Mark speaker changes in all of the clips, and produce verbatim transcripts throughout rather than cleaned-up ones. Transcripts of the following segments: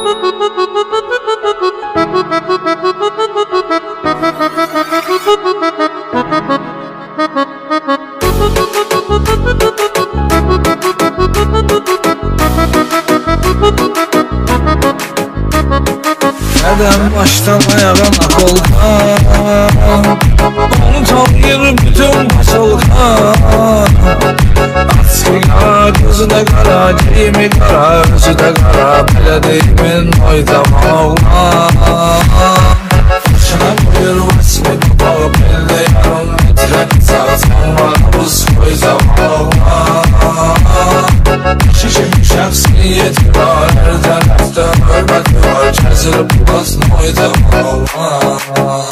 Speaker 1: Neden baştan ayağına kolkan, onu tanıyır bütün pasolkan. At sigara gözüne kara, giyimi kara, özü de kara, belə deyimin oydama oğlan. Başına koyur vasmi kapağı, belde yarım metre satsan var, buz koyzama oğlan. Şişim şəxsiyyəti var, hər tərəfdən hörməti var, kəzilib bulasın oydama oğlan.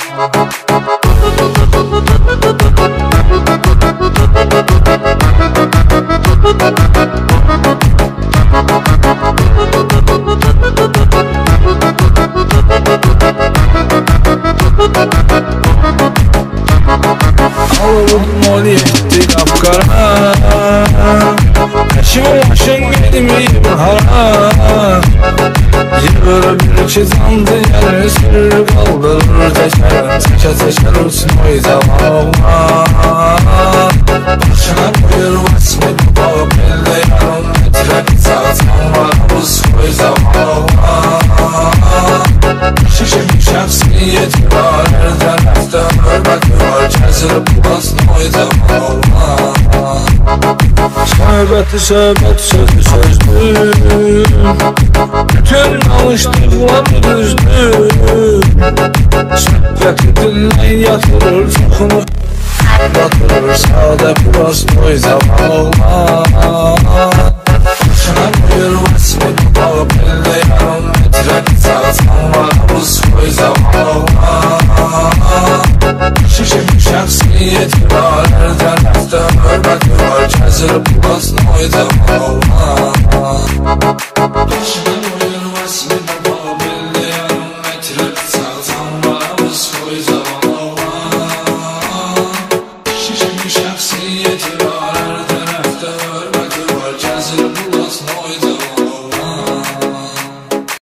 Speaker 1: Alırım ol yetti kapkara, kaşım başın gidmeyim hara. Yığır bir iki zandı yer, sürür kaldırır teşer, teşer teşer olsun oydama oğlan. Başına koyur vasmi kapağı, belde yarım metre satsan var, buz koyzama oğlan. Şişim şəxsiyyəti var, hər tərəfdən hörməti var, kəzilib bulasın oydama oğlan. Söhbəti söhbət, sözü sözdür, bütün alışdıqları düzdür. Söhbəti dinlən yatırır, çoxunu yatırır, sadə bulasın oydama oğlan. Başına koyur vasmi kapağı, belde yarım metre satsan var, buz koyzama oğlan. Şişim şəxsiyyəti var, hər tərəfdən hörməti var, kəzilib bulasın oydama oğlan.